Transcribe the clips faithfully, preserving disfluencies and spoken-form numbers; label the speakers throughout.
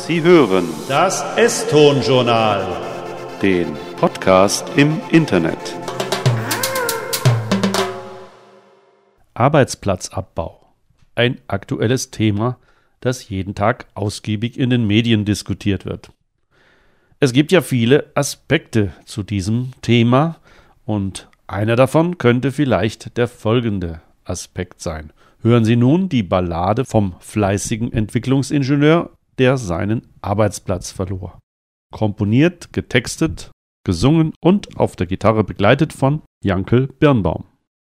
Speaker 1: Sie hören
Speaker 2: das S-Ton-Journal,
Speaker 1: den Podcast im Internet. Arbeitsplatzabbau. Ein aktuelles Thema, das jeden Tag ausgiebig in den Medien diskutiert wird. Es gibt ja viele Aspekte zu diesem Thema und einer davon könnte vielleicht der folgende Aspekt sein. Hören Sie nun die Ballade vom fleißigen Entwicklungsingenieur, der seinen Arbeitsplatz verlor. Komponiert, getextet, gesungen und auf der Gitarre begleitet von Jankel Birnbaum.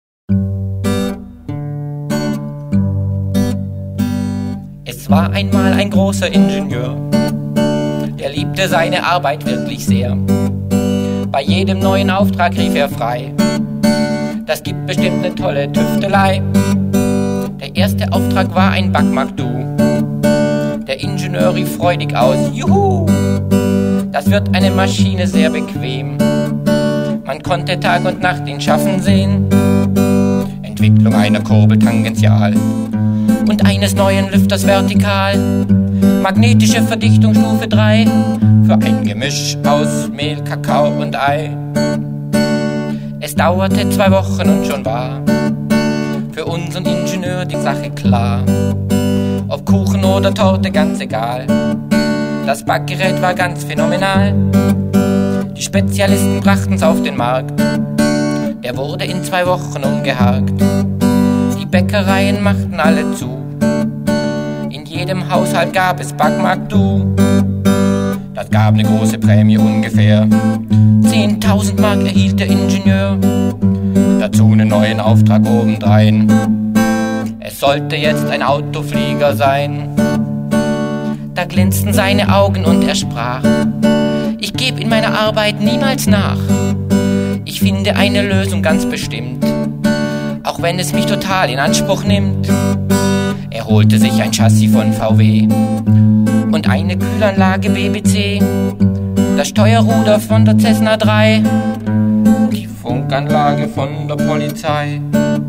Speaker 3: Es war einmal ein großer Ingenieur, der liebte seine Arbeit wirklich sehr. Bei jedem neuen Auftrag rief er frei: Das gibt bestimmt eine tolle Tüftelei. Der erste Auftrag war ein Backmarkt-Du. Der Ingenieur rief freudig aus: Juhu! Das wird eine Maschine sehr bequem. Man konnte Tag und Nacht ihn schaffen sehen. Entwicklung einer Kurbel tangential und eines neuen Lüfters vertikal. Magnetische Verdichtung Stufe drei für ein Gemisch aus Mehl, Kakao und Ei. Es dauerte zwei Wochen und schon war für unseren Ingenieur die Sache klar. Ob Kuchen oder Torte, ganz egal. Das Backgerät war ganz phänomenal. Die Spezialisten brachten's auf den Markt. Der wurde in zwei Wochen umgehakt. Die Bäckereien machten alle zu. In jedem Haushalt gab es Backmarkt-Du. Das gab eine große Prämie, ungefähr zehntausend Mark erhielt der Ingenieur. Dazu einen neuen Auftrag obendrein. Es sollte jetzt ein Autoflieger sein. Da glänzten seine Augen und er sprach: Ich geb in meiner Arbeit niemals nach. Ich finde eine Lösung ganz bestimmt, auch wenn es mich total in Anspruch nimmt. Er holte sich ein Chassis von V W und eine Kühlanlage B B C, das Steuerruder von der Cessna drei, die Funkanlage von der Polizei.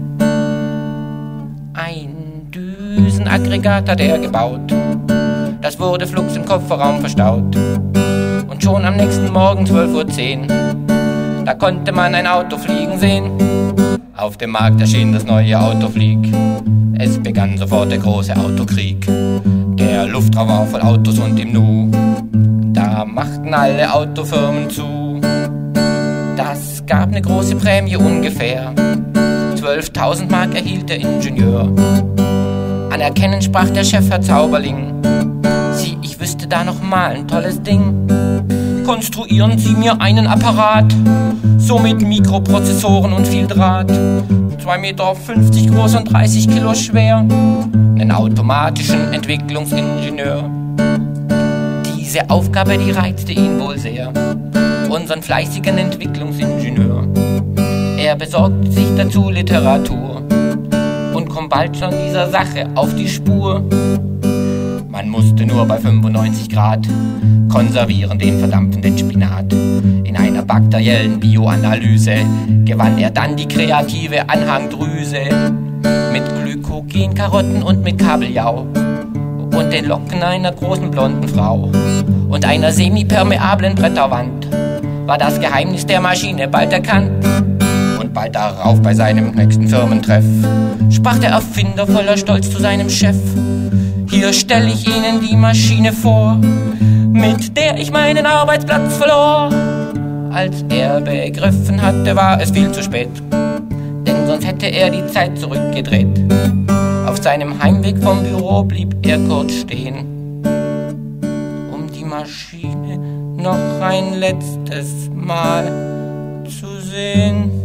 Speaker 3: Ein Düsenaggregat hat er gebaut, das wurde flugs im Kofferraum verstaut. Und schon am nächsten Morgen zwölf Uhr zehn, da konnte man ein Auto fliegen sehen. Auf dem Markt erschien das neue Autoflieg. Es begann sofort der große Autokrieg. Der Luftraum war voll Autos und im Nu, da machten alle Autofirmen zu. Das gab eine große Prämie, ungefähr zwölftausend Mark erhielt der Ingenieur. Anerkennend sprach der Chef, Herr Zauberling: Sie, ich wüsste da noch mal ein tolles Ding. Konstruieren Sie mir einen Apparat, so mit Mikroprozessoren und viel Draht, zwei Meter fünfzig groß und dreißig Kilo schwer, einen automatischen Entwicklungsingenieur. Diese Aufgabe, die reizte ihn wohl sehr, unseren fleißigen Entwicklungsingenieur. Er besorgte sich dazu Literatur und kommt bald schon dieser Sache auf die Spur. Man musste nur bei fünfundneunzig Grad konservieren den verdampfenden Spinat. In einer bakteriellen Bioanalyse gewann er dann die kreative Anhangdrüse mit Glykogenkarotten und mit Kabeljau und den Locken einer großen blonden Frau und einer semipermeablen Bretterwand war das Geheimnis der Maschine bald erkannt. Und bald darauf bei seinem nächsten Firmentreff sprach der Erfinder voller Stolz zu seinem Chef: Hier stell ich Ihnen die Maschine vor, mit der ich meinen Arbeitsplatz verlor. Als er begriffen hatte, war es viel zu spät, denn sonst hätte er die Zeit zurückgedreht. Auf seinem Heimweg vom Büro blieb er kurz stehen, um die Maschine noch ein letztes Mal zu sehen.